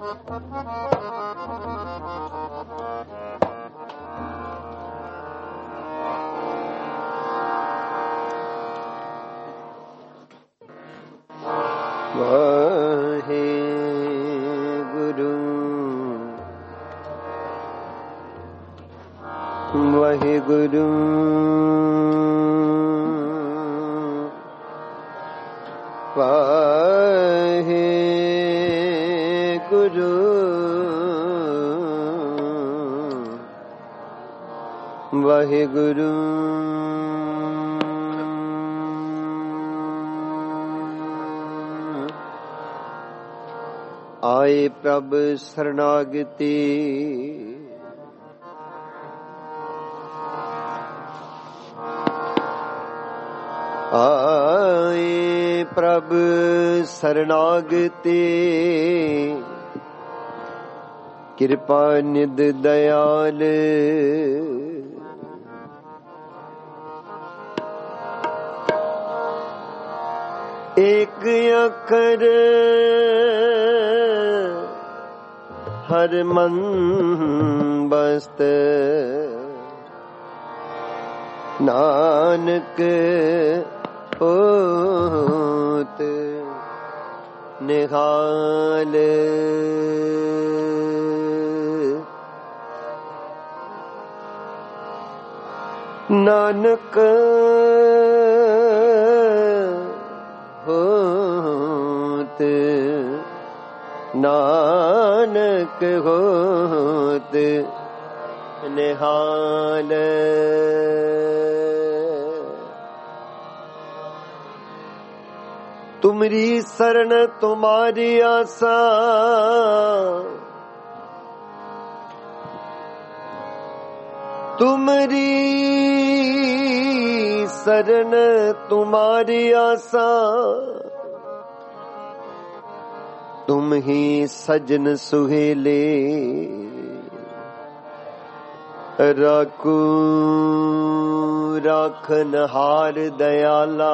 वाहिगुरु वाहिगुरु वाहिगुरु आए प्रभ शरणागति आए प्रभ शरणागति कृपा निध दयाल एक अखर हर मन बस्त नानक होत निहाल नानक होत नानक होत निहाल तुमरी शरण तुम्हारी आशा तुमरी शरण तुम्हारी आशा तुम ही सजन सुहेले राखू राखन हार दयाला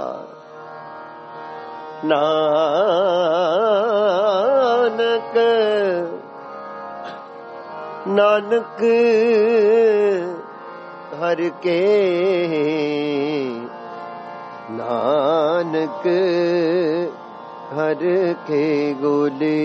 नानक नानक हर के नानक हर के गोले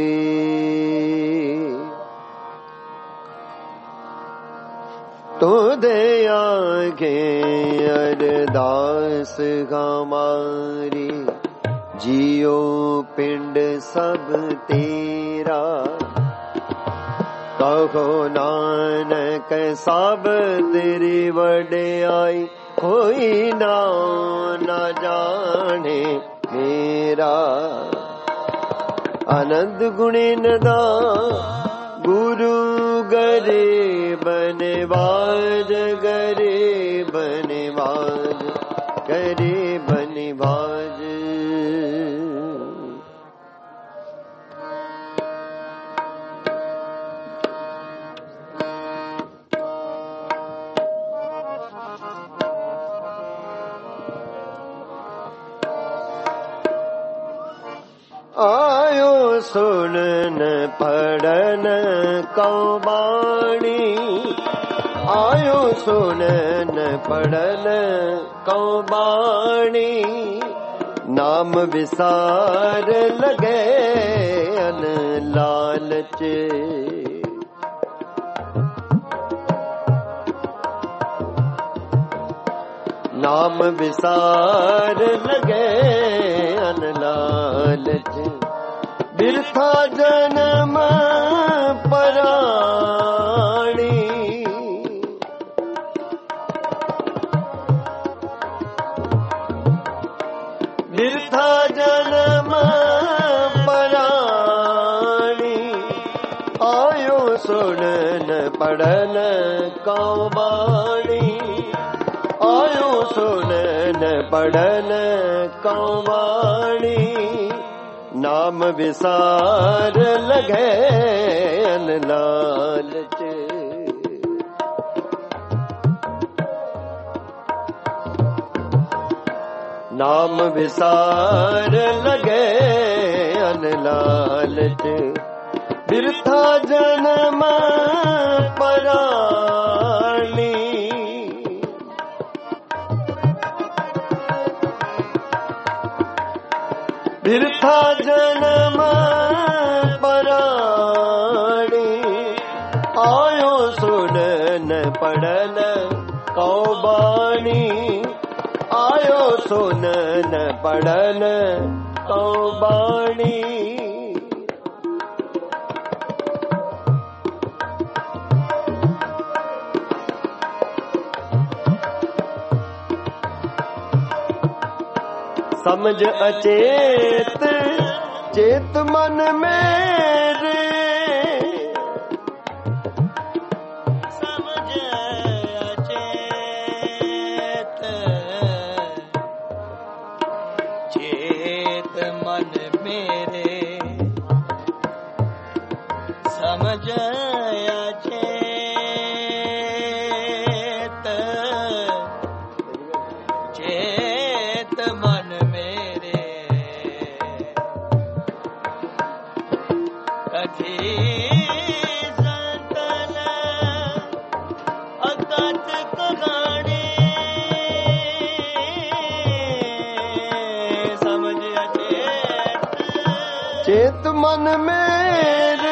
तो दया के अरदास हमारी जियो पिंड सब तेरा कहो नानक सब तेरी वड्याई कोई नाम न जाने मेरा आनंद गुणी नदा गुरु गरीब निवाज गरीब निवाज गरीब निवाज आयो सुनन पढ़न कौबाणी आयो सुनन पढ़न कौबाणी नाम विसार लगे अन लालच नाम विसार लगे अन लालच बिरथा जन्म पराणी बिरथा जन्म पराणी आयो सुनन पढ़न कौबाणी आयो सुनन पढ़न कौबाणी नाम विसार लगे अन लालच नाम विसार लगे अन लालच बिरथा जन्म पराणी बिरथा जन्म पराणी आयो सुनन पढ़न कौबाणी आयो सुनन पढ़न कौबाणी समझ अचेत चेत मन मेरे समझ अचेत चेत मन मेरे समझ अचेत चेत मन मेरे कथी संतन अकथ कहानी समझ अचेत चेत मन मेरे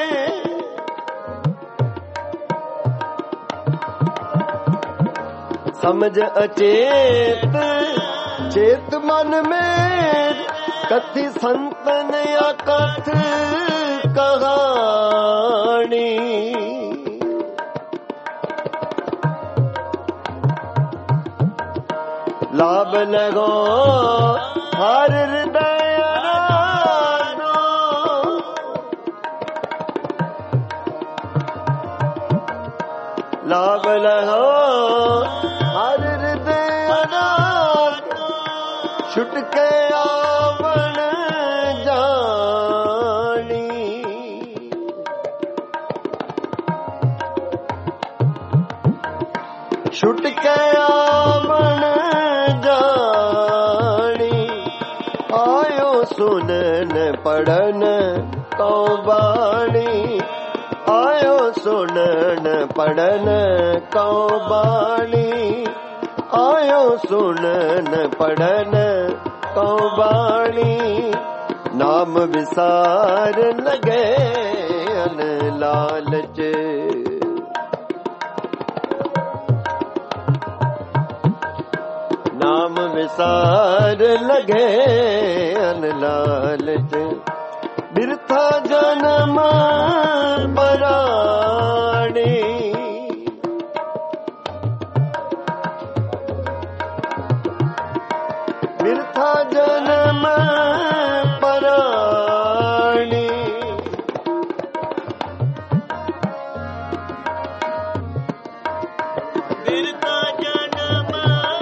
समझ अचेत चेत मन मेरे कथि संतन अकथ कहानी लाभ लगो हर हृदय रानो लाभ लगो हर हृदय रानो छुटके आवण जानी छुटके आवण जानी आयो सुनन पढ़न कौबाणी आयो सुनन पढ़न कौबाणी आयो सुनन पढ़न कौबाणी नाम विसार लगे अन लालच नाम विसार लगे अन लालच बिरथा जन्म पराणी बिरथा जन्म पराणी बिरथा जन्म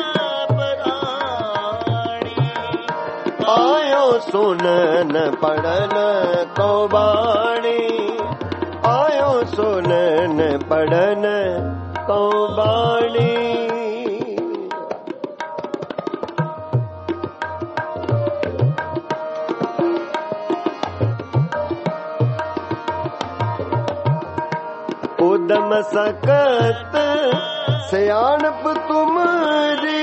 पराणी आयो सुनन पढ़न कौबाणी आयो सुनन पढ़न कौबाणी उदम सकत सियाणप तुमरी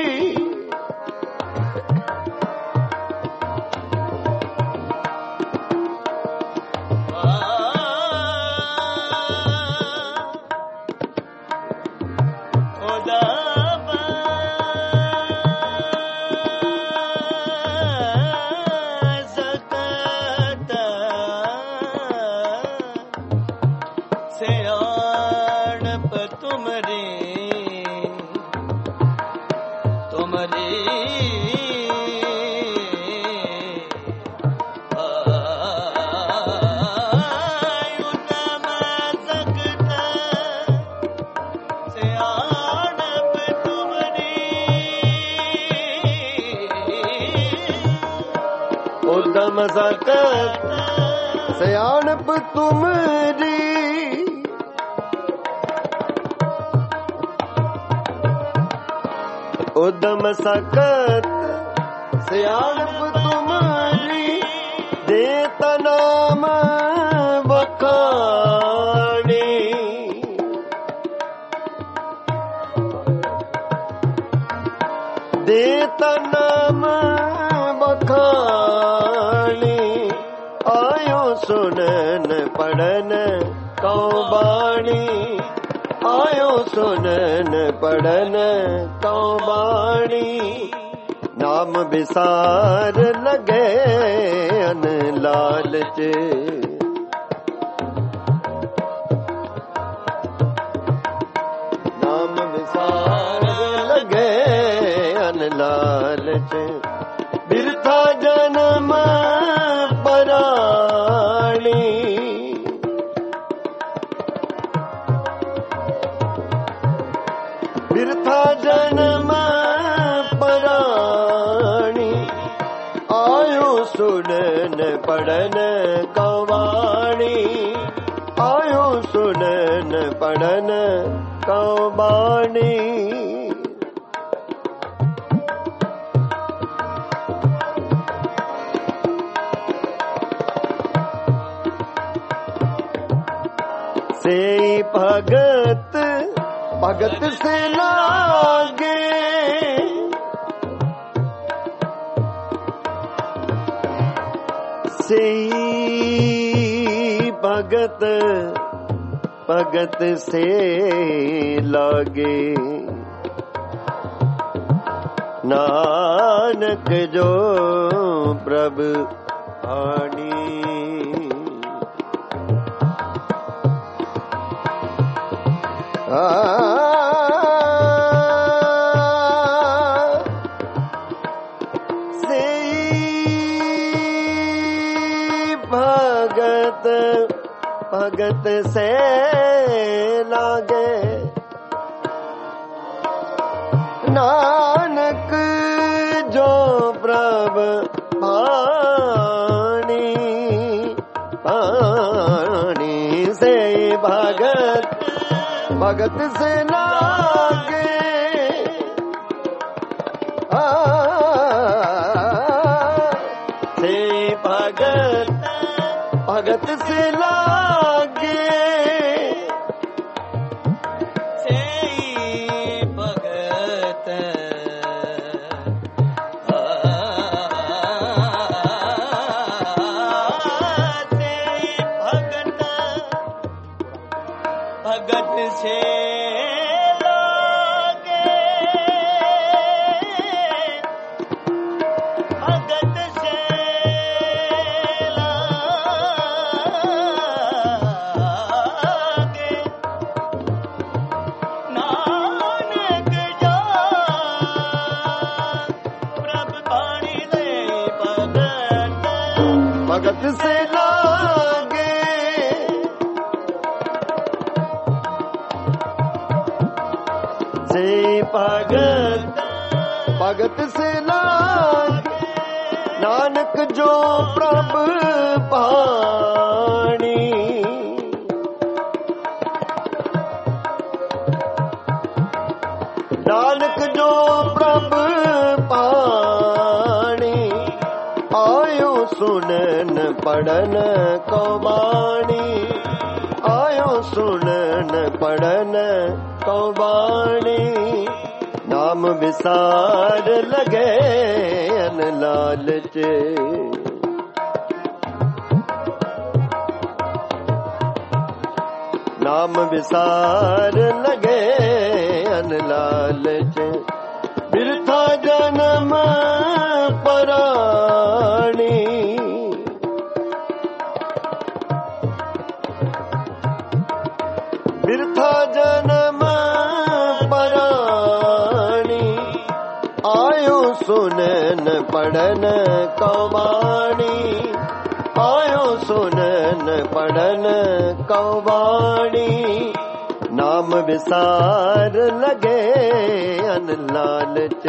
उदम सकत सियाणप तुमरी उदम सकत सियाणप तुमरी देत नाम बखानी देता नाम बखानी आयो सुनन पढ़न कौ बाणी आयो सुनन पढ़न कौ बाणी नाम विसार लगे अन लालच नाम विसार लगे अन लालच बिरथा जन्म पराणी बिरथा जन्म पराणी आयो सुनन पढ़न कवाणी आयो सुनन पढ़न कवाणी से भगत भगत से लागे से भगत भगत से लागे नानक जो प्रभु आनी से भगत भगत से लागे नानक जो प्रभु पानी पानी से भगत भगत से लागे से भगत भगत से लागे से भगत भगत से लागे भगत से लागे नानक जो प्रभु बाणी दे भगत भगत से लागे से भगत भगत से लागे नानक जो प्रभु पानी नानक जो प्रभु पानी आयो सुनन पढ़न कौबाणी आयो सुनन पढ़न कौबाणी नाम विसार लगे अन लालच नाम विसार लगे अन लालच बिरथा जन्म पराणी बिरथा जन्म पराणी आयो सुनन पढ़न कौबाणी आयो सुनन पढ़न कौबाणी नाम विसार लगे अन लालच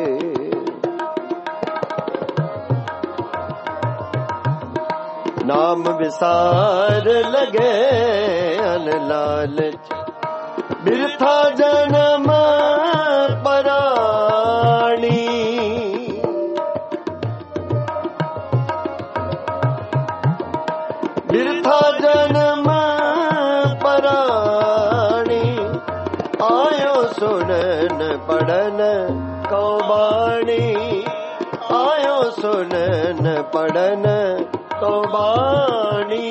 नाम विसार लगे अन लालच बिरथा जन्म पराणी बिरथा जन्म पराणी आयो सुनन पढ़न को बाणी आयो सुनन पढ़न को बाणी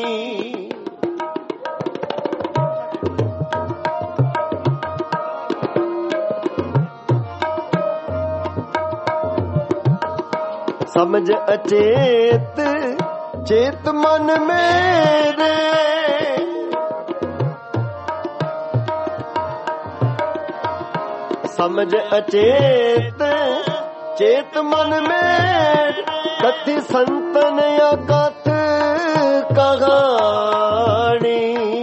समझ अचेत चेत मन मेरे समझ अचेत चेत मन मेरे कथि संतन या कथ कहानी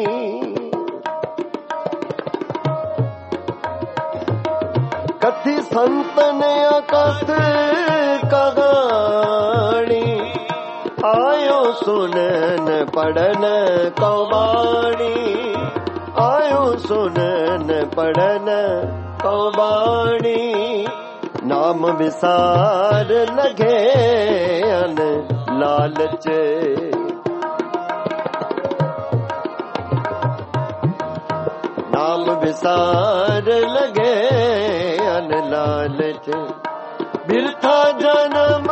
कथि संतन या कथ कहानी आयो सुनन पढ़न को बाणी आयो सुनन पढ़न को बाणी नाम विसार लगे अन लालच नाम विसार लगे अन लालच बिरथा जन्म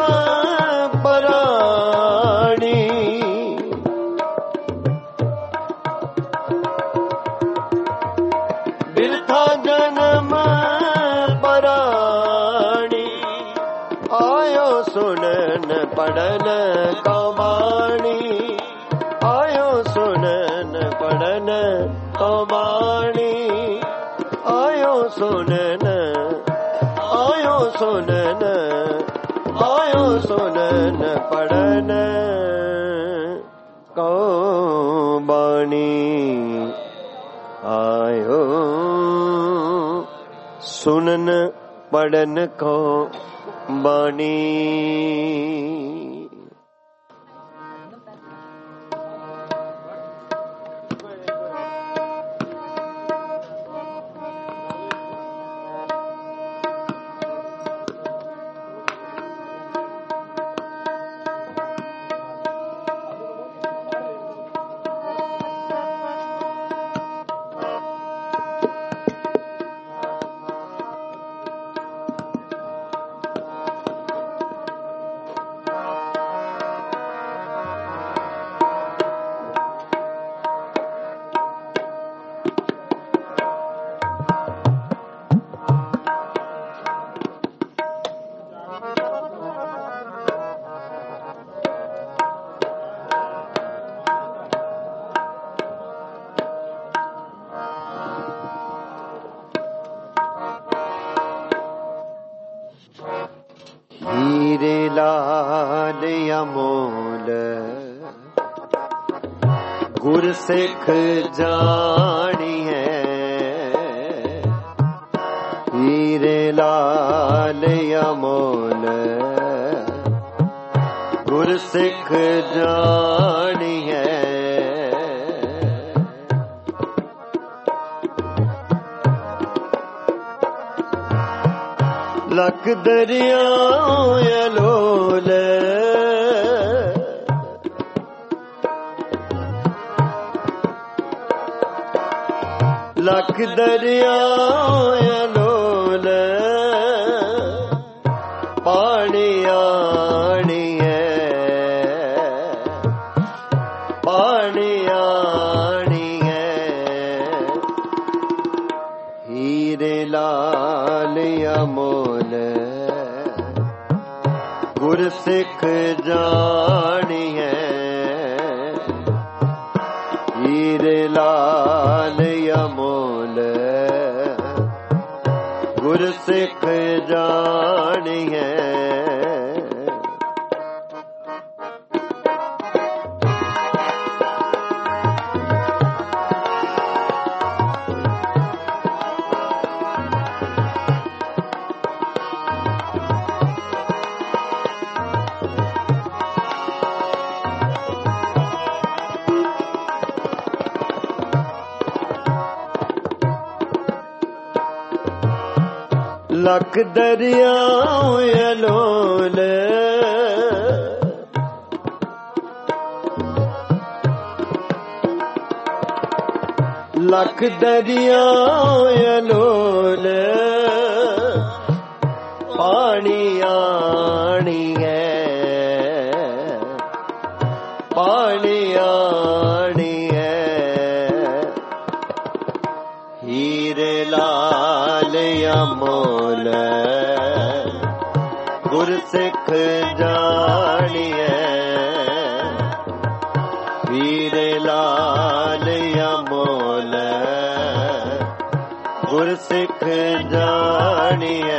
पराणी बिरथा जन्म पराणी आयो सुनन पढ़न को बाणी आयो सुनन पढ़न को बाणी आयो सुनन आयो सुनन पढ़न को बाणी आयो सुनन पढ़न को बाणी हीरे लाल अमोल गुर सिख जानी है हीरे लाल अमोल गुर सिख जानी है लख दरियाओं अलोल लख दरियाओं अलोल पानी आनी है पानी आनी है हीरे लाल अमोल गुर सिख जानी है हीरे लाल अमोल गुर सिख जानी है लख दरियाओं अलोल ਲੱਖ ਦਰਿਆ ਅਲੋਲ ਪਾਣੀ ਆਣੀ ਹੈ ਪਾਣੀ ਆਣੀ ਹੈ ਹੀਰੇ ਲਾਲ ਅਮੋਲ ਗੁਰਸਿੱਖ ਜਾਣੀਐ ਹੀਰੇ ਲਾਲ ਅਮੋਲ ਗੁਰਸਿੱਖ ਜਾਣੀਐ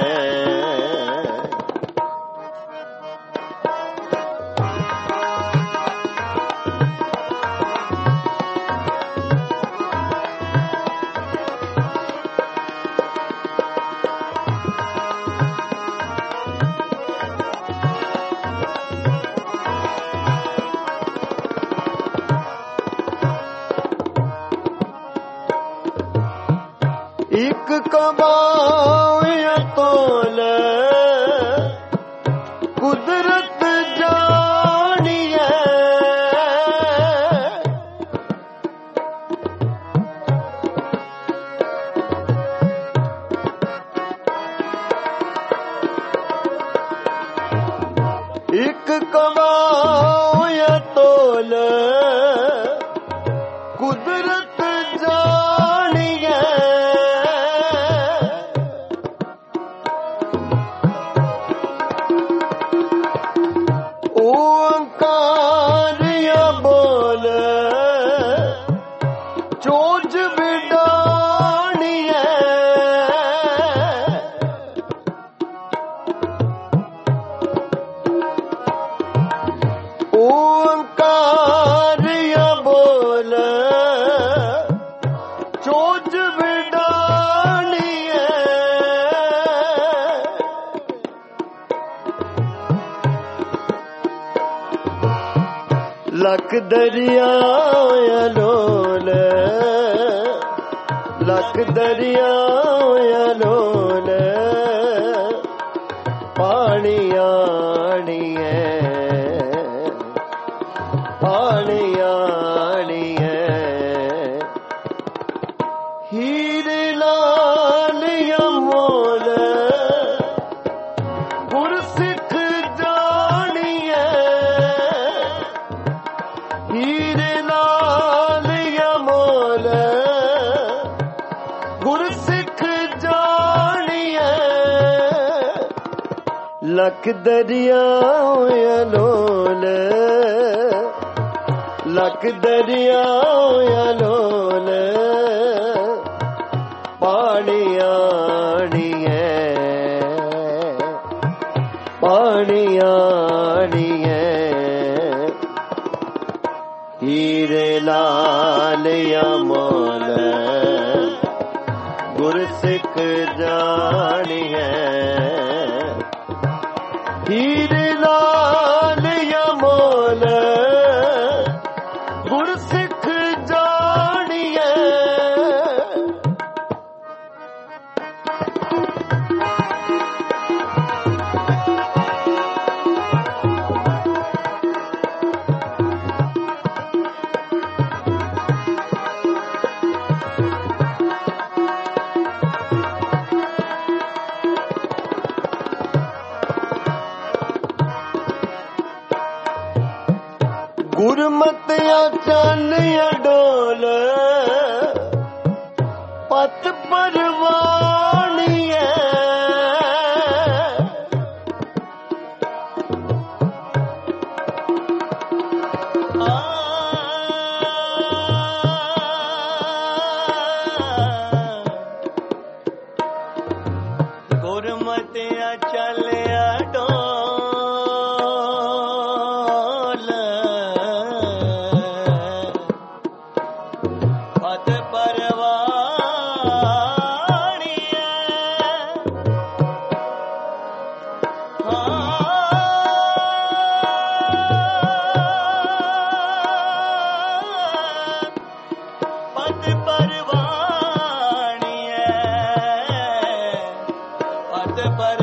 ਇੱਕ ਕਮਾਇਆ ਤੋਲ ਕੁਦਰਤ ਜਾਣੀਐ ਇੱਕ ਕਮਾਇਆ ਤੋਲ ਕੁਦਰਤ ਜਾਣੀਐ ਓੰਕਾਰਿਆ ਬੋਲ ਚੋਜ ਵਿਡਾਣੀਐ ਓੰਕਾਰਿਆ ਬੋਲ ਚੋਜ ਵਿਡਾਣੀਐ ਲੱਖ ਦਰਿਆ ਅਲੋਲ ਲੱਖ ਦਰਿਆ ਅਲੋਲ ਪਾਣੀ ਆਣੀ ਹੈ ਪਾਣੀ ਆਣੀ ਹੈ ਹੀਰੇ ਲਾਲ ਅਮੋਲ ਗੁਰਸਿੱਖ ਜਾਣੀਐ ਹੀਰੇ ਲਾਲ ਅਮੋਲ ਗੁਰਸਿੱਖ ਜਾਣੀਐ ਲੱਖ ਦਰਿਆ ਅਲੋਲ ਲੱਖ ਦਰਿਆ ਅਲੋਲ ਪਾਣੀ ਆਣੀ ਹੈ ਪਾਣੀ ਆਣੀ ਹੈ ਹੀਰੇ ਲਾਲ ਅਮੋਲ ਗੁਰਸਿੱਖ ਜਾਣੀਐ ਹੀਰੇ ਲਾਲ ਅਮੋਲ ਗੁਰਸਿੱਖ ਜਾਣੀਐ ਗੁਰਮਤਿਆ ਚੱਲ ਅਡੋਲ ਪਤ ਪਰਵਾਣੀਐ ਗੁਰਮਤਿਆ ਚੱਲ ਅਡੋਲ ਪਤ ਪਰਵਾਣੀਐ ਪਤ ਪਰਵਾਣੀਐ ਪਤ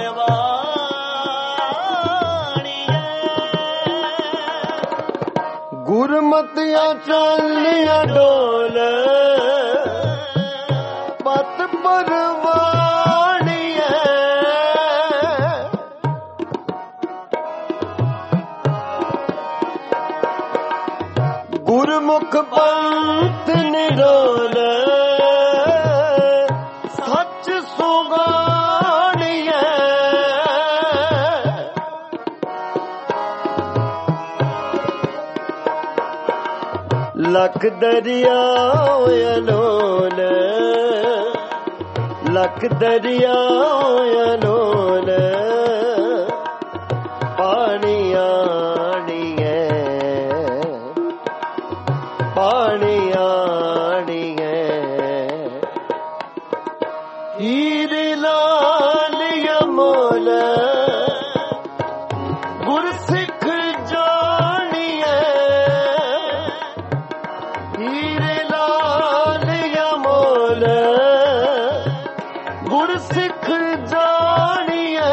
ਪਰਵਾਣੀਐ ਗੁਰਮਤਿਆ ਚੱਲ ਅਡੋਲ ਪਰਵਾਣੀਐ ਗੁਰਮੁਖ ਪੰਥ ਨਿਰੋਲ ਸੱਚ ਸੁਗਾਣੀਐ ਲਖ ਦਰਿਆ ਅਲੋਲ ਲਖ ਦਰਿਆ ਅਲੋਲ ਪਾਣੀ ਆਣੀਐ ਪਾਣੀ ਆਣੀਐ ਹੀਰ ਲਾਲ ਅਮੋਲ ਗੁਰਸਿੱਖ ਜਾਣੀਐ ਹੀਰ ਲਾਲ ਅਮੋਲ ਗੁਰਸਿੱਖ ਜਾਣੀਐ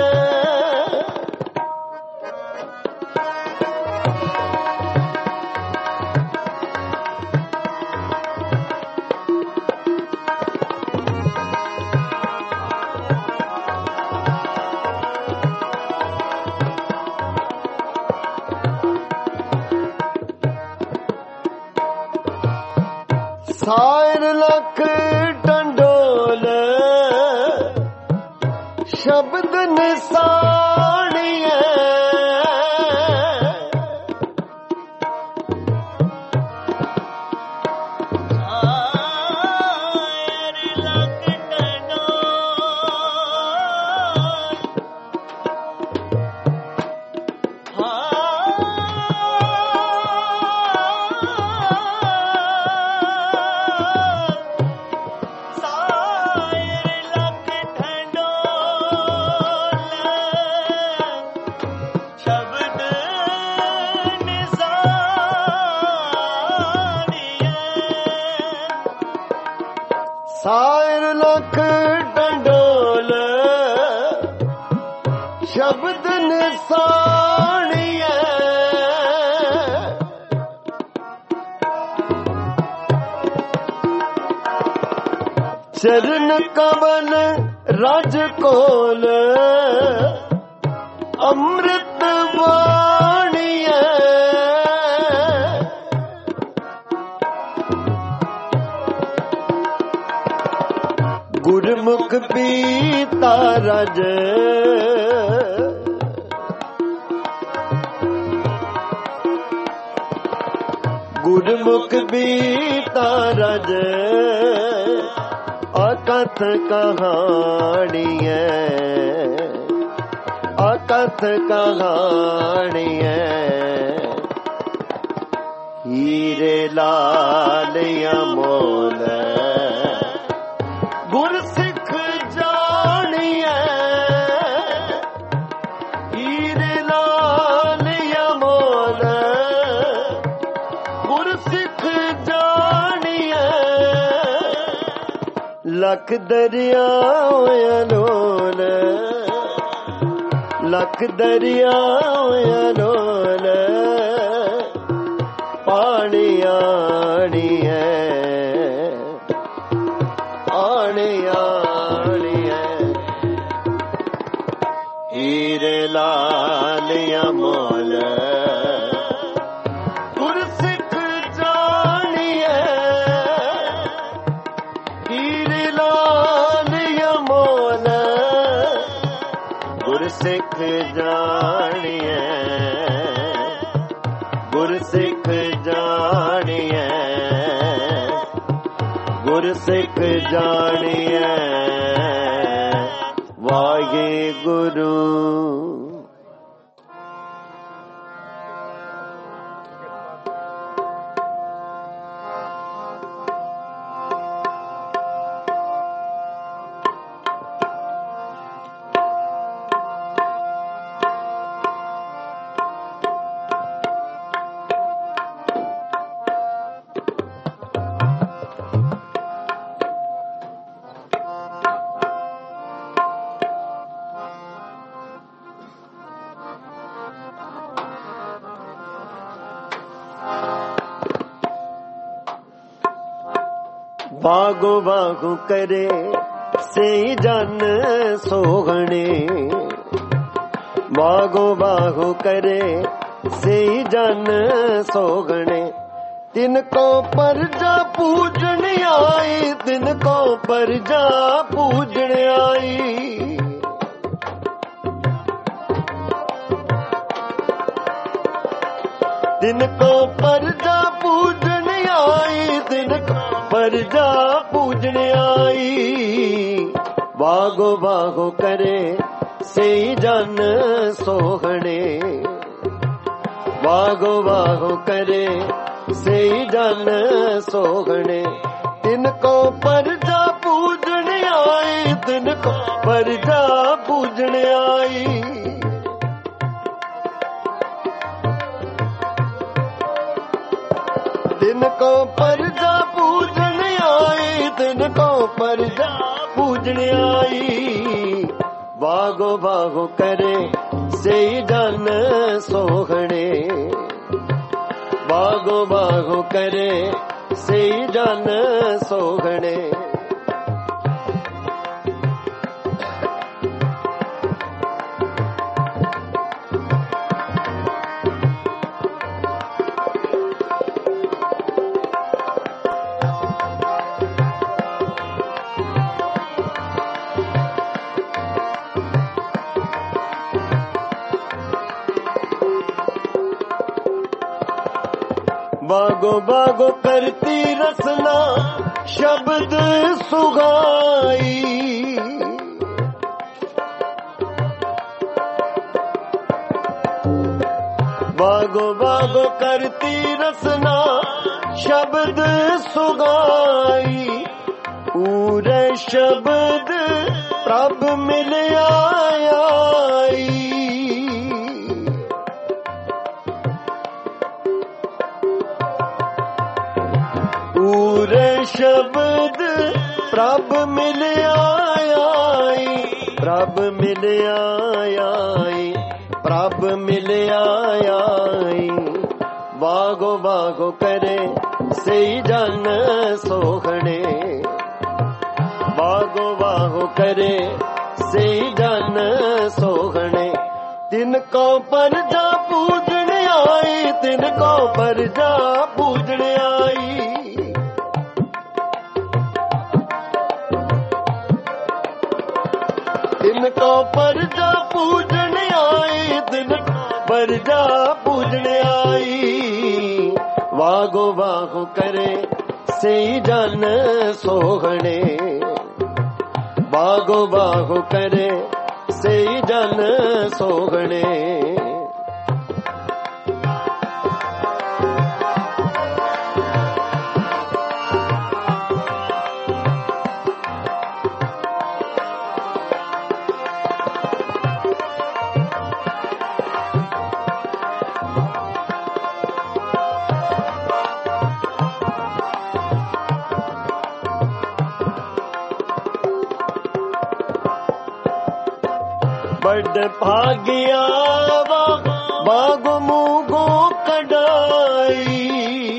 ਸਾਇਰ ਲਖ ਡੰਡੋਲ ਸ਼ਬਦ ਨਿਸਾਣੀਐ ਸਾਇਰ ਲਖ ਸਾਇਰ ਲਖ ਡੰਡੋਲ ਸ਼ਬਦ ਨਿਸਾਣੀਐ ਚਰਨ ਕਮਲ ਰਜ ਕੋਲ ਅੰਮ੍ਰਿਤ ਬਾਣੀਐ ਗੁਰਮੁਖ ਪੀਤਾ ਰਜ ਗੁਰਮੁਖ ਪੀਤਾ ਰਜ ਅਕਥ ਕਹਾਣੀਐ ਅਕਥ ਕਹਾਣੀਐ ਹੀਰੇ ਲਾਲ ਅਮੋਲ ਗੁਰਸਿੱਖ ਜਾਣੀਐ ਹੀਰ ਲਾਲ ਅਮੋਲ ਗੁਰਸਿੱਖ ਜਾਣੀਐ ਲਖ ਦਰਿਆ ਅਲੋਲ ਲਖ ਦਰਿਆ ਅਲੋਲ ਪਾਣੀ ਆਣੀਐ ਹੀਰ ਲਾਲ ਅਮੋਲ ਗੁਰਸਿੱਖ ਜਾਣੀਐ ਹੀਰ ਲਾਲ ਅਮੋਲ ਗੁਰਸਿੱਖ ਜਾਣੀਐ ਗੁਰਸਿੱਖ ਜਾਣੀਐ ਗੁਰਸਿੱਖ ਜਾਣੀਐ ਵਾਹਿਗੁਰੂ ਬਾਗੋ ਬਾਗੋ ਕਰੇ सेई जन सोहणे। बागो बागो करे सेई जन सोहणे। तिनको परजा पूजन आई, तिनको परजा पूजन आई। तिनको परजा पूजन आई, तिनको परजा पूजन आई। बागो बागो करे सेई जन सोहणे। बागो बागो करे सेई जन सोहणे। तिनको परजा पूजन आई, तिनको परजा पूजन आई। तिनको परजा पूजन आई, तिनको परजा पूजन आई। बागो बागो करे सेई जन सोहणे। बागो बागो करे सेई जन सोहणे। बागो बागो करती रसना शब्द सुगाई। बागो बागो करती रसना शब्द सुगाई। पूरे शब्द प्रभ मिल आई। पूरे शब्द प्रभ मिल आई। प्रभ मिल आई, प्रभ मिल आई। बागो बागो करे सेई जन सोहणे। बागो बागो करे सेई जन सोहणे। तिनको परजा पूजन आई, तिनको परजा पूजन आई। तिनको परजा पूजन आई, तिनको परजा पूजन आई। बागो बागो करे सेई जन सोहणे। बागो बागो करे सेई जन सोहणे। बड़ भाग्या बागो मुगो कडाई।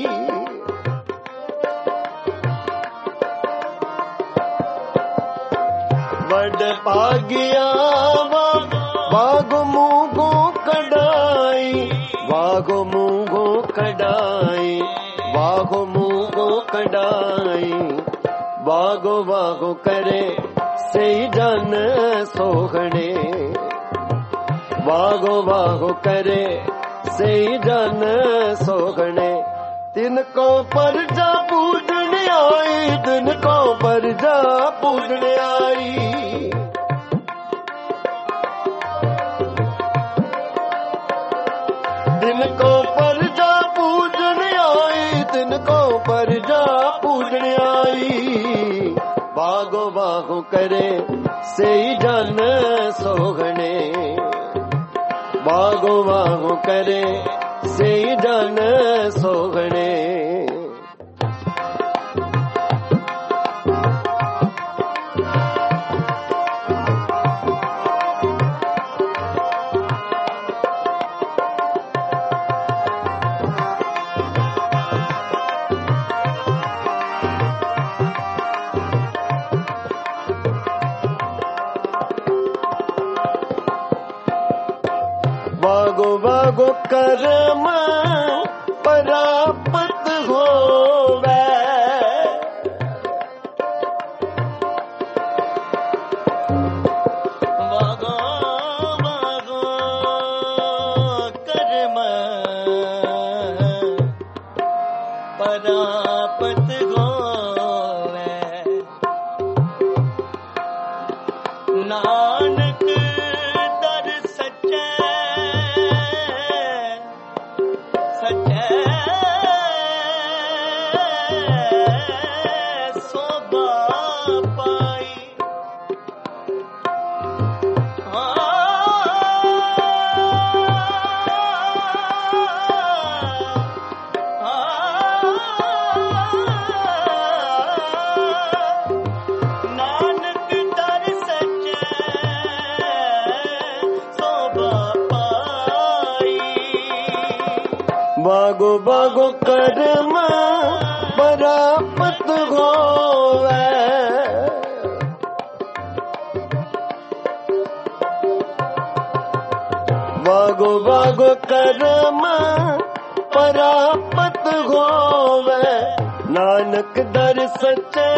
बड़ भाग्या बागो मुगो कडाई। बागो मुगो कडाई, बागो मुगो कडाई। बागो बागो करे सेई जन सोहणे। बागो बागो करे सेई जन सोहणे। तिनको परजा पूजन आई, तिनको परजा पूजन आई। तिनको परजा पूजन आई, तिनको परजा पूजन आई। बागो बागो करे सेई जन सोहणे। बागो बागो करे सेई जन सोहणे। भागो कर्म प्राप्त होवे। भागो भागो कर्म प्राप्त होवे। नानक दर सच्चे सच्चे शोभा पाई। नानक दर सच्चे शोभा पाई। भागो भागो कर्म प्राप्त होवे। भागो भागो कर्म प्राप्त होवे। नानक दर सच्चे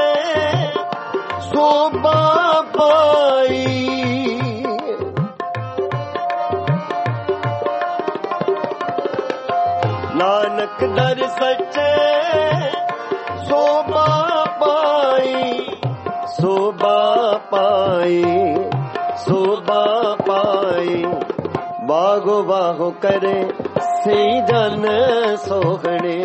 शोभा पाई। नानक दर सच्चे शोभा पाई। शोभा पाई शोभा पाई। बागो बागो करे सही जन सोहणे।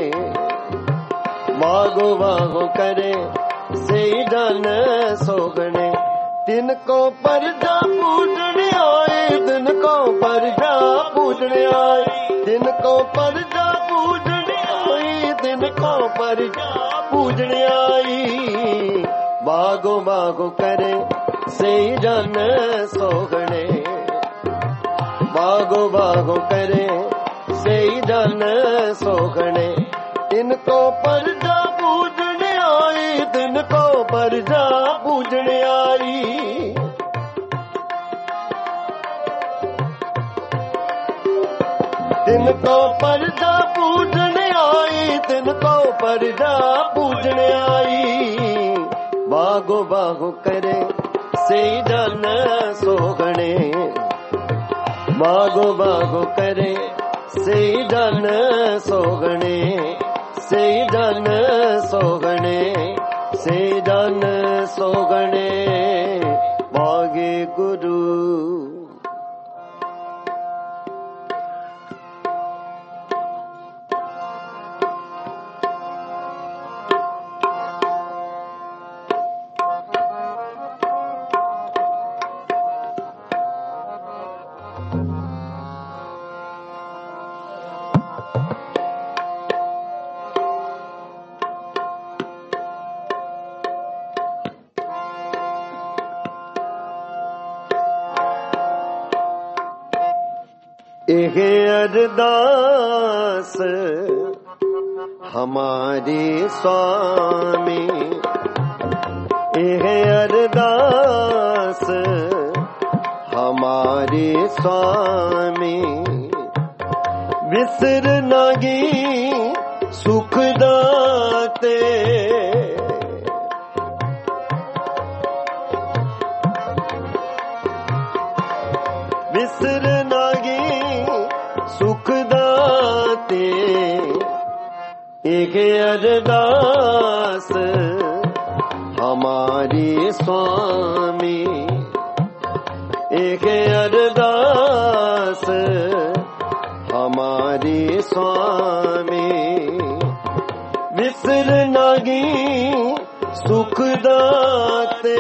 बागो बागो करे सही जन सोहणे। तिनको परजा पूजने आए। तिनको परजा पूजने आए। तिनको परजा पूजने आई। तिनको परजा पूजने आई। बागो बागो करे सही जन सोहणे। बागो बागो करे सही जन सोहणे। तिनको परजा पूजने आई। तिनको परजा पूजने आई। तिनको परजा पूजने आई। तिनको परजा पूजने आई। बागो बागो करे सही जन सोहणे। बागो बागो करे सही जन सोहणे। सही जन सोहणे। सही जन सोहणे। मागे गुरु एह अरदास हमारे स्वामी। एह अरदास हमारे स्वामी। विसर नागी सुख दाते। विसर नागी सुख दाते। एक अरदास हमारे स्वामी। एक अरदास हमारे स्वामी। विसर नागी सुख दाते।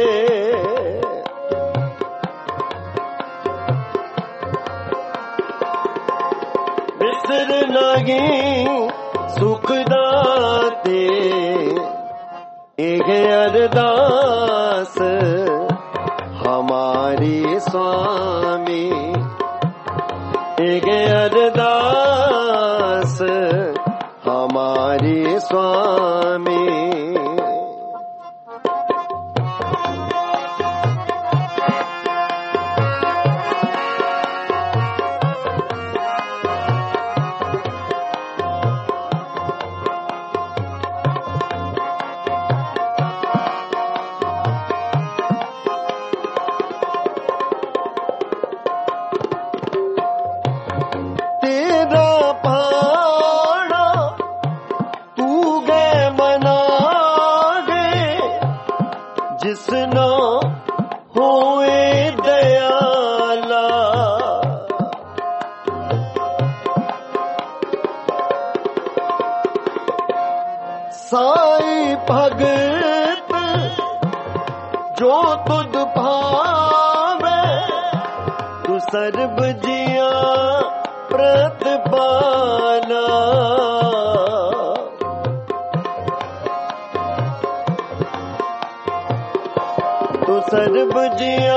विसर नागी सुख दाते। एक अरदास हमारे स्वामी। एक अरदास हमारे स्वामी। साई भगत जो तुद भावे, तू सर्ब जिया प्रतिपाला। तू सर्ब जिया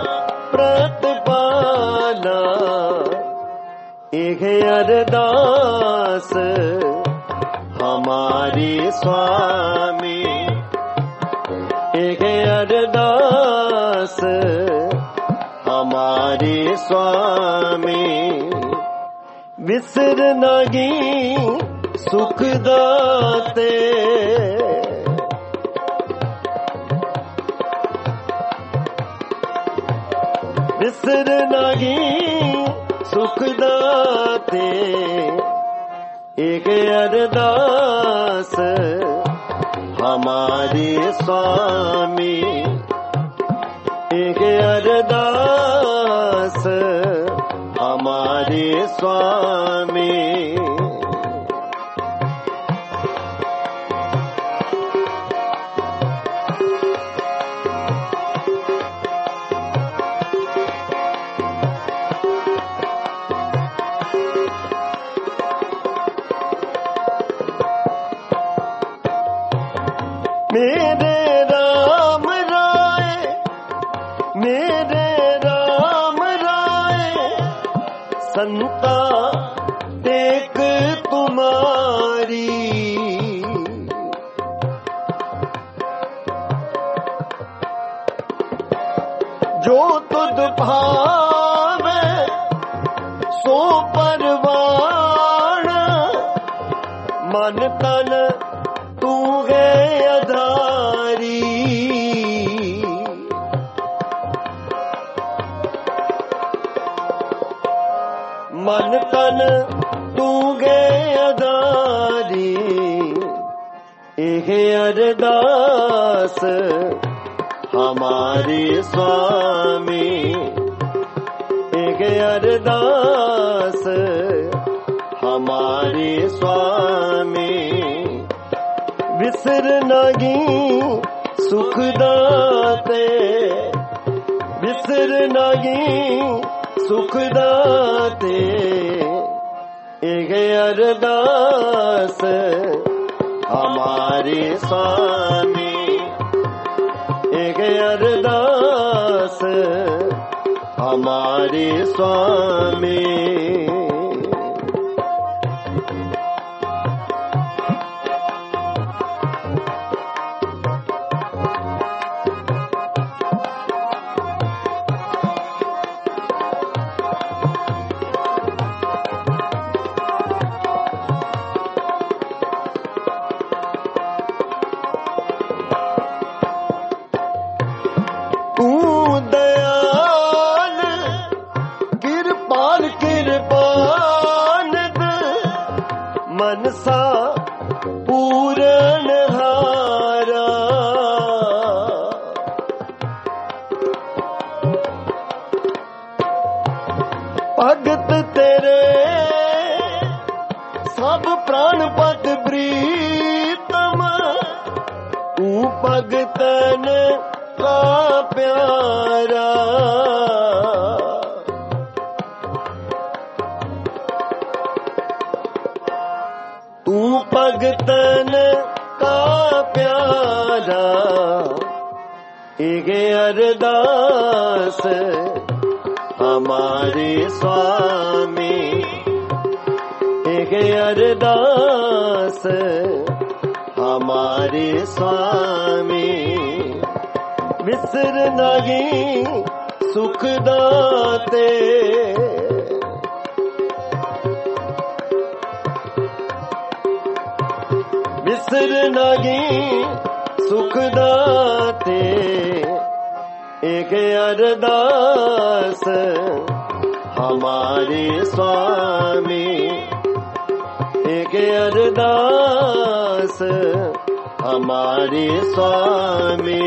प्रतिपाला। एक अरदास हमारी स्वामी, एक अरदास हमारी स्वामी। विसर नागी सुख दाते, विसर नागी सुख दाते। एक अरदास हमारी स्वामी, एक अरदास हमारी स्वामी। मेरे राम राय, मेरे राम राय, संता टेक तुम्हारी। जो तुद भावे सो परवान, मन तन तू है अधारी। मन तन तू है अधारी। एक अरदास हमारी स्वामी, एक अरदास हमारी स्वामी। विसर नागी सुख दाते, विसर नागी सुख दाते। एक अरदास हमारी स्वामी, एक अरदास हमारी स्वामी। तू दयाल कृपाल कृपानद, मनसा पूरन हारा। भगत तेरे सब प्राणपत प्रीतम, तू भगतन का प्यारा। तू भगतन का प्यारा। एक अरदास हमारे स्वामी, एक अरदास हमारे स्वामी। विसर नागी सुख दाते, विसर नागी सुख दाते। एक अरदास हमारे स्वामी, एक अरदास हमारे स्वामी।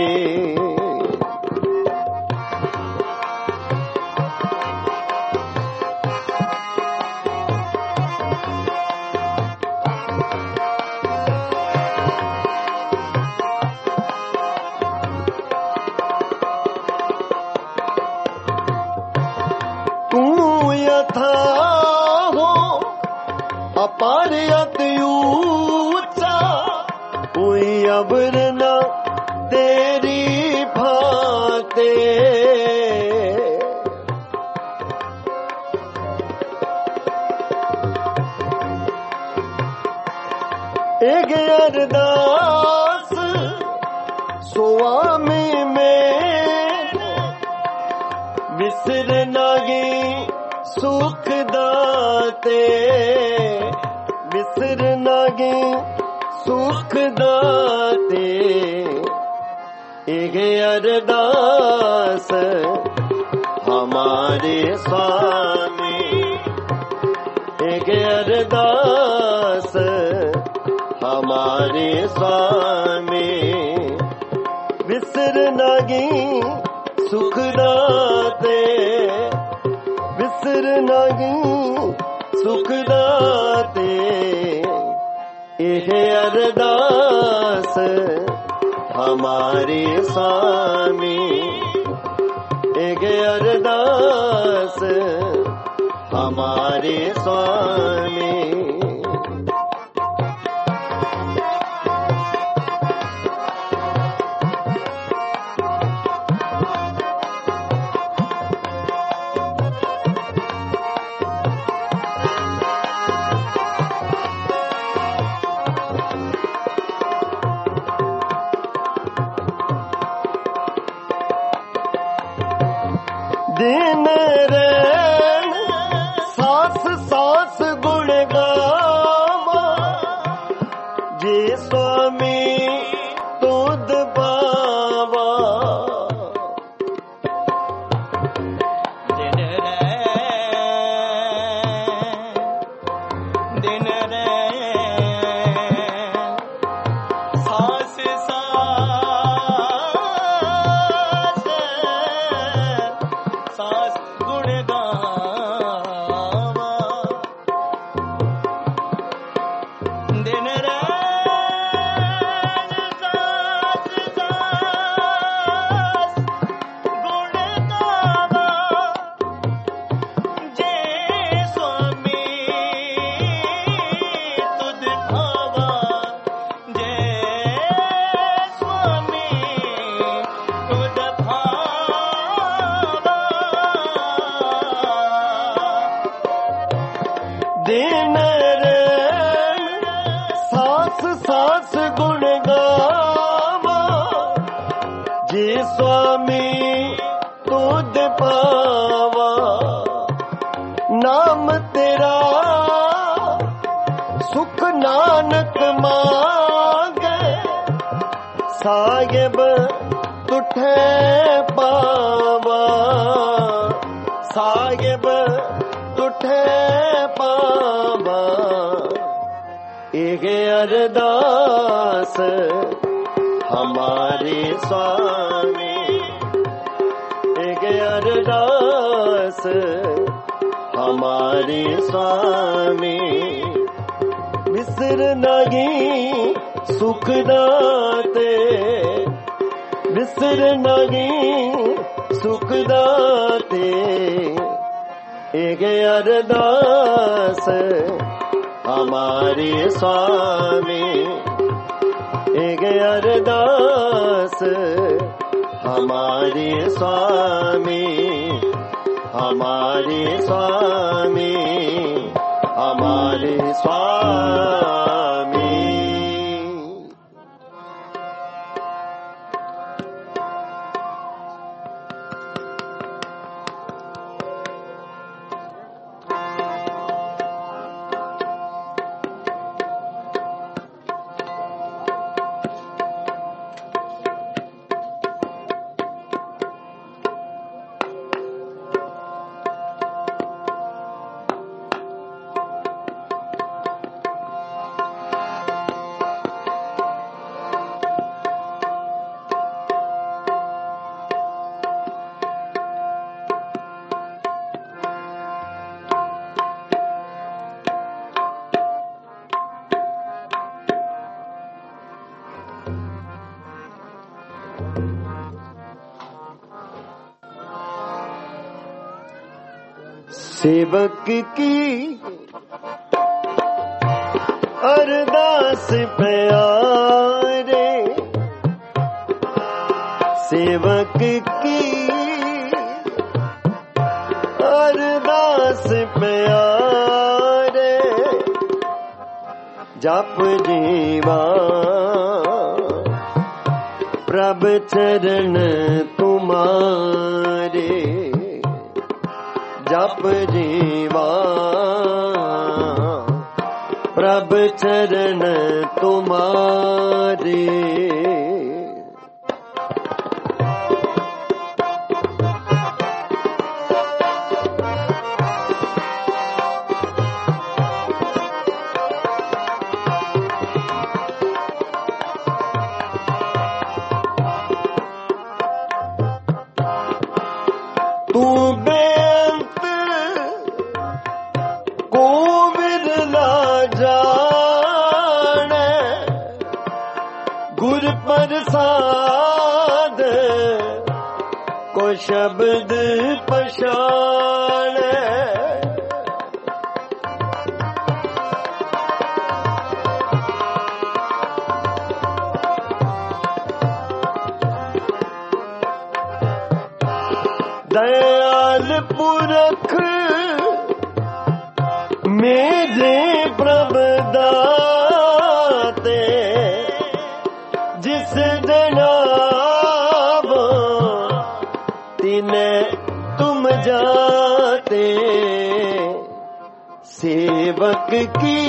कोई अबर ना तेरी भाते। एक अरदास स्वामी मेरे बिसर नागी सुख दाते। बिसर नागी सुख दाते। एक अरदास हमारे स्वामी। एक अरदास हमारे स्वामी। बिसर नागी सुख दाते। बिसर नागी सुख दाते। यह अरदास हमारे स्वामी। एक अरदास हमारे स्वामी। दिन रैन सांस सांस गुण गावा। जे स्वामी तुद पावा। दिन सांस सांस गुण गावा। दिन सांस सांस गुण गावा। जे स्वामी तुद भावा। जे स्वामी तुद भावा। दिन रैन सांस सांस गुण गावा। जे स्वामी तुद पावा। नाम तेरा सुख नानक मांगे। साहिब तुठे पावा। साहिब तुठे पावा। एक अरदास हमारे स्वामी। एक अरदास हमारे स्वामी। बिसर नागी सुख दाते। बिसर नागी सुख दाते। एक अरदास हमारे स्वामी। एक अरदास हमारे स्वामी। हमारे स्वामी। हमारे स्वामी। सेवक की अरदास पे आए। सेवक की अरदास प्यारे जप जीवा प्रभ चरण तुम्हारे जप जीवा प्रभ चरण तुम्हारे तू बेअंत को विरला जाने गुर प्रसाद को शब्द पछाने दयाल पुरख मेरे प्रभ दाते जिस जनाब तिने तुम जाते सेवक की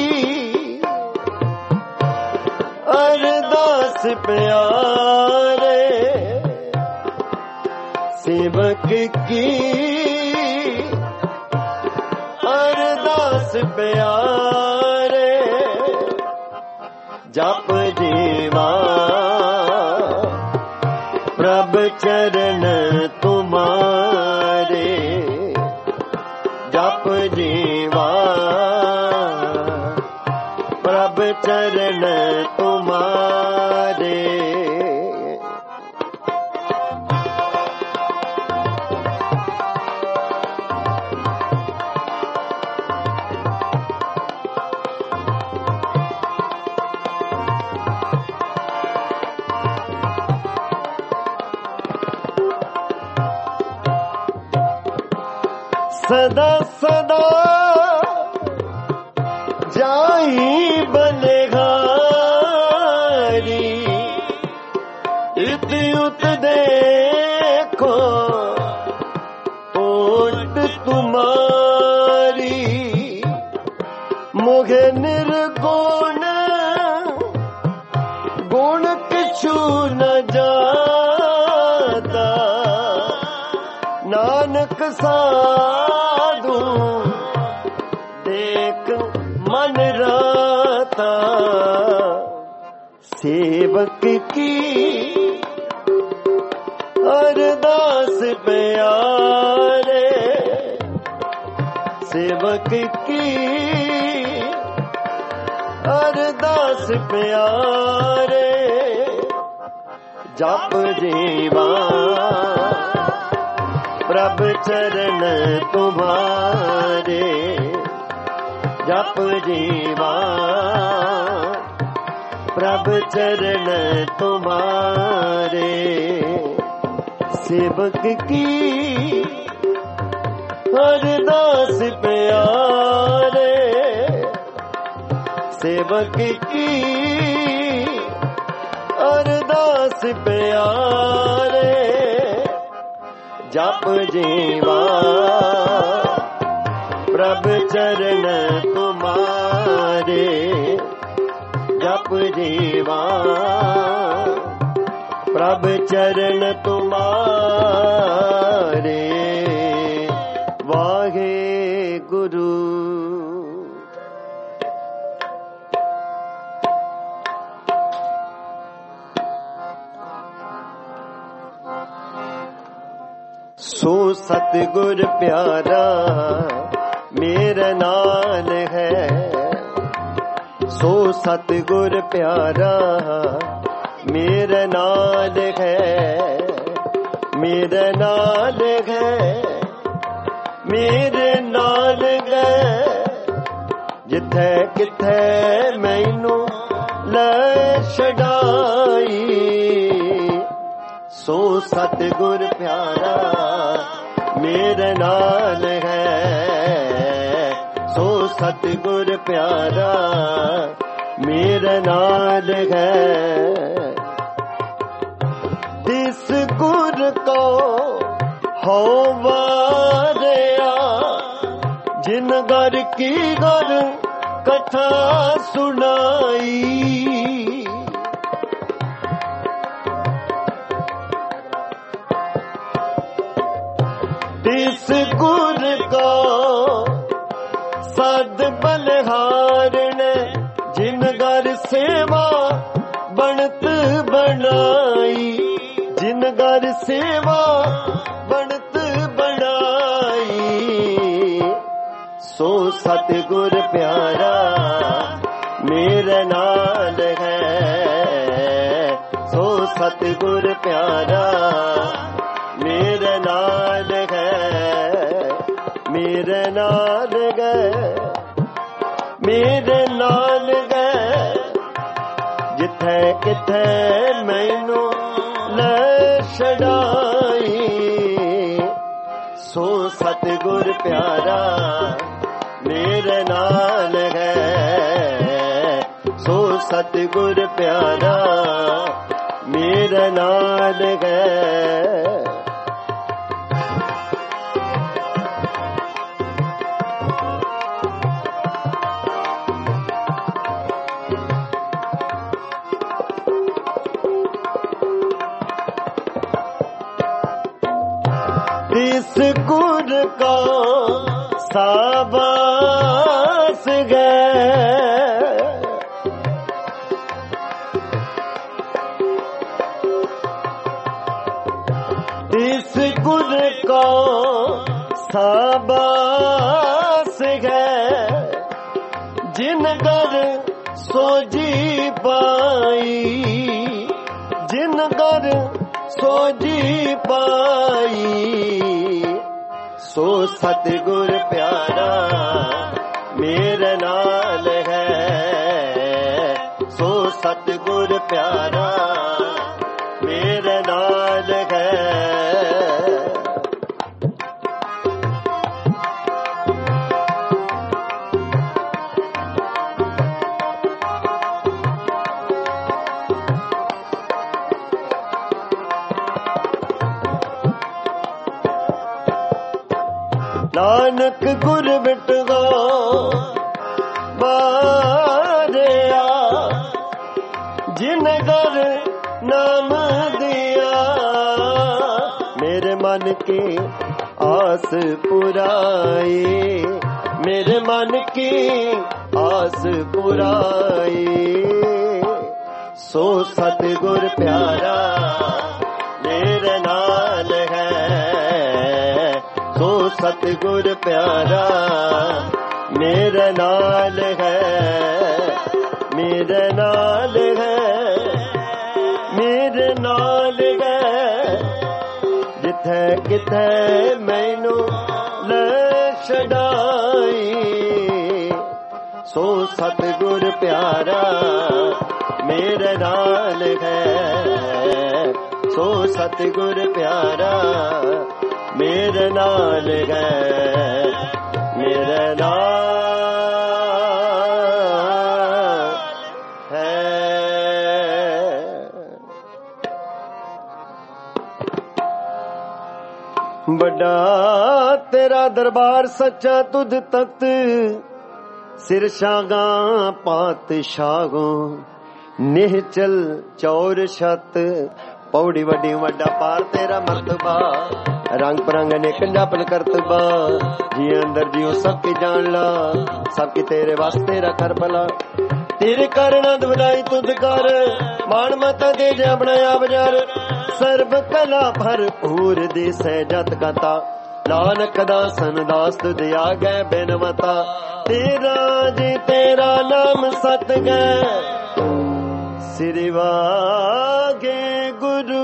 अरदास प्यारे सेवक की अरदास प्यारे जप जीवा प्रभ चरण तुम्हारे जप जीवा प्रभ चरण तुम्हारे सदा सदा जाई बलिहारी इत उत देखो ओट तुम्हारी मुझे निर्गुण गुण किछु न जाता नानक साधु देख मन राता सेवक की अरदास प्यारे सेवक की अरदास प्यारे जप जीवा प्रभ चरण तुम्हारे जप जीवा प्रभ चरण तुम्हारे सेवक की अरदास प्यारे सेवक की अरदास प्यारे जप जीवा प्रभ चरण तुम्हारे जप जीवा प्रभ चरण तुम्हारे वाहे गुरु। सो सतगुर प्यारा मेरा नाल है सो सतगुर प्यारा मेरा नाल है मेरा नाल है मेरे नाल है जिथे किथे मैनू ले छड़ाई ਸੋ ਸਤਿਗੁਰ ਪਿਆਰਾ ਮੇਰੇ ਨਾਲ ਹੈ। ਸੋ ਸਤਿਗੁਰ ਪਿਆਰਾ ਮੇਰੇ ਨਾਲ ਹੈ। ਤਿਸ ਗੁਰ ਕੋ ਹੋ ਵਾਰਿਆ ਜਿਨ ਗਰ ਕੀ ਗਰ ਕਥਾ ਸੁਣਾਈ। ਤਿਸ ਗੁਰ ਕੋ ਸਦ ਬਲਿਹਾਰਣ ਜਿਨ ਗਰ ਸੇਵਾ ਬਣਤ ਬਣਾਈ। ਜਿਨ ਗਰ ਸੇਵਾ ਬਣਤ ਬਣਾਈ। ਸੋ ਸਤਿਗੁਰ ਪਿਆਰਾ ਮੇਰੇ ਨਾਲ ਹੈ। ਸੋ ਸਤਿਗੁਰ ਪਿਆਰਾ ਮੇਰੇ ਨਾਲ ਹੈ। ਮੇਰੇ ਨਾਲ ਹੈ। ਮੇਰੇ ਨਾਲ ਹੈ। ਜਿੱਥੇ ਕਿਥੇ ਮੈਨੂੰ ਲੈ ਛਡਾਈ। ਸੋ ਸਤਿਗੁਰ ਪਿਆਰਾ ਮੇਰੇ ਨਾਲ ਹੈ। ਸੋ ਸਤਿਗੁਰ ਪਿਆਰਾ ਮੇਰੇ ਨਾਲ ਹੈ। तिस गुर का साबास गए। तिस गुर का साबास गए जिन घर सोजी पाई। जिन घर सोजी पाई। सो सतगुर प्यारा मेरे नाल है। सो सतगुर प्यारा मेरे नाल है। नानक गुर बिटगो बारिया जिन घर नाम दिया। मेरे मन की आस पुराई। मेरे मन की आस पुराई। सो सतगुर प्यारा मेरे नाल है। सो सतगुर प्यारा मेरे नाल है। मेरे नाल है। मेरे नाल है। जिथे किथे मैनू ले छड़ाई। सो सतगुर प्यारा मेरे नाल है। सो सतगुर प्यारा मेरे नाल है। मेरे नाल है। बड़ा तेरा दरबार सच्चा तुझ तख्त सिर शागा पातशाहों निहचल चौर छत। पौड़ी वड्डी वड्डा पार तेरा मर्तबा रंग परंग ने कंजापन करतबा। जी अंदर जियो सबकी जान ला सबकी तेरे वास्ते रखर भला। तेरे करना दुलाई तुझ कर मान मता दे जा बनाया बाजार। सर्व कला भरपूर दे सहजत कथा नानक दासन दास दिया गए बिनमता। तेरा जी तेरा नाम सत गए सिरवागे गुरु।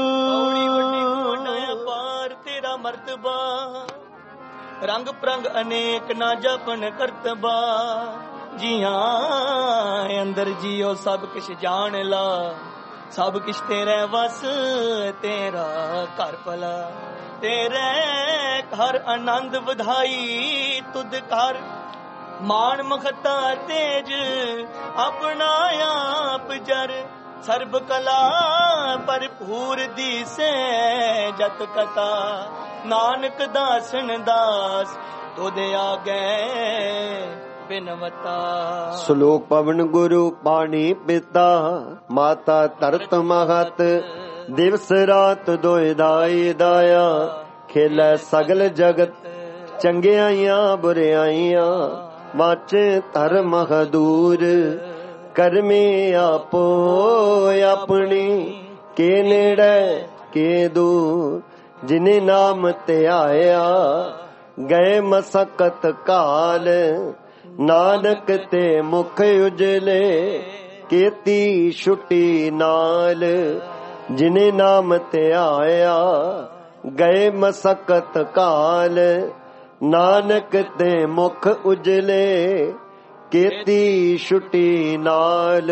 मर्तबा रंग प्रंग अनेक ना जपन करतबा। जी हाँ अंदर जियो सब किश जान ला ਸਭ ਕਿਛ ਤੇਰੇ ਵਸ ਤੇਰਾ ਘਰ ਭਲਾ ਤੇਰੇ ਘਰ ਆਨੰਦ ਵਧਾਈ ਤੁਧ ਘਰ ਮਾਨ ਮਖਤਾ ਤੇਜ ਆਪਣਾ ਆਪ ਜਰ ਸਰਬ ਕਲਾ ਭਰਪੂਰ ਦੀਸੈ ਜਤ ਕਥਾ ਨਾਨਕ ਦਾਸਨ ਦਾਸ ਤੁਧ ਆਗੇ ਬਿਨਵਤਾ। ਸ਼ਲੋਕ ਪਵਨ ਗੁਰੂ ਪਾਣੀ ਪਿਤਾ ਮਾਤਾ ਧਰਤ ਮਹਤ ਦਿਵਸ ਰਾਤ ਦੋਇ ਦਾਈ ਦਾਇਆ ਖੇਲੇ ਸਗਲ ਜਗਤ ਚੰਗਿਆਈਆਂ ਬੁਰਿਆਈਆਂ ਵਾਚੇ ਧਰਮ ਹਦੂਰ ਕਰਮੀ ਆਪੋ ਆਪਣੀ ਕੇ ਨੇੜੇ ਕੇ ਦੂਰ ਜਿਨੇ ਨਾਮ ਧਿਆਇਆ ਗਏ ਮਸਕਤ ਕਾਲ ਨਾਨਕ ਤੇ ਮੁਖ ਉਜਲੇ ਕੀਤੀ ਛੁੱਟੀ ਨਾਲ ਜਿਨੇ ਨਾਮ ਧਿਆਇਆ ਗਏ ਮਸਕਤ ਕਾਲ ਨਾਨਕ ਤੇ ਮੁਖ ਉਜਲੇ ਕੀਤੀ ਛੁੱਟੀ ਨਾਲ।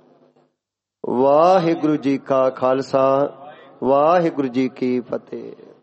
ਵਾਹਿਗੁਰੂ ਜੀ ਕਾ ਖਾਲਸਾ ਵਾਹਿਗੁਰੂ ਜੀ ਕੀ ਫਤਿਹ।